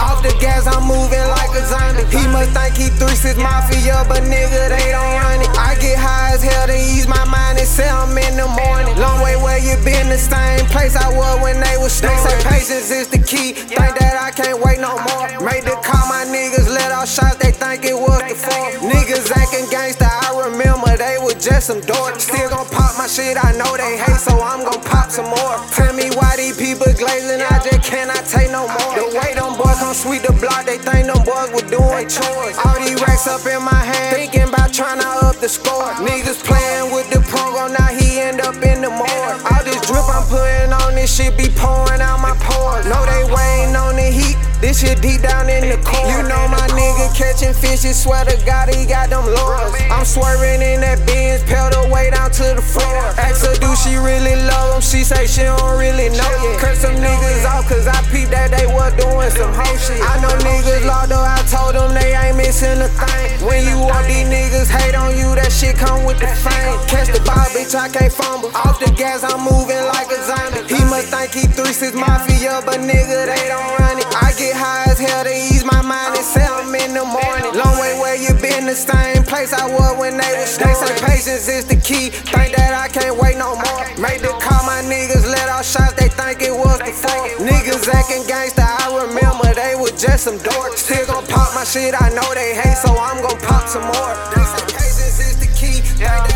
Off the gas, I'm moving like a zombie. He must think he 3-6 Mafia, but nigga, they don't run it. I get high as hell to ease my mind and say I'm in the morning. Long way where you been, the same place I was when they was snoring. They say patience is the key, think that I can't wait no more. Made the call, my niggas let off shots, they think it was the fourth. Niggas acting gangsta, I remember they was just some dorks. Still gon' pop my shit, I know they hate, so I'm gon' pop some more. Tell me why these people glazing, I just cannot take no more. The way them boys come sweep the block, they think them boys was doing chores. All these racks up in my hand, thinking about trying to up the score. Niggas playing with the program, now he end up in the morgue. All this drip I'm putting on, this shit be pouring out my pores. Know they waiting on the heat, this shit deep down in the core. You know my nigga catching fishes, swear to God he got them lures. I'm swerving in that Benz, pedal way down to the floor. Ask her, do she really love him? She say she don't really know yet. Cut some niggas off, cause I peeped that they was doing some hoe shit. I know niggas locked up, I told them they ain't missing a thing. When you walk, these niggas hate on you, that shit come with the fame. Catch the ball, bitch, I can't fumble. Off the gas, I'm moving like a zombie. He must think he 3-6 Mafia, but nigga, they don't run it. I get high as hell to ease my mind and say I'm in the morning. Long way where you been, the same place I was when they was snoring. They say patience is the key, think that I can't wait no more. Made the call, my niggas let off shots, they think it was the fourth. Niggas acting gangsta, I remember they was just some dorks. Still gon' pop my shit, I know they hate, so I'm gon' pop some more. They say patience is the key,